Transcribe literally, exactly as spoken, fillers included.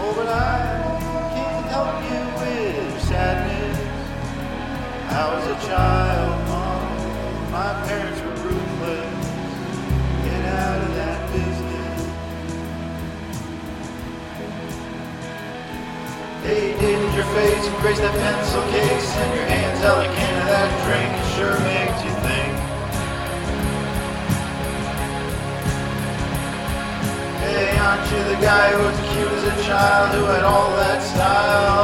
Oh, but I can't help you with your sadness. I was a child, Mom. My parents were ruthless. Get out of that business. Hey, didn't your face embrace that pencil case and your hands held a can of that drink? It sure makes you think. Hey, aren't you the guy who was cute as a child, who had all that style?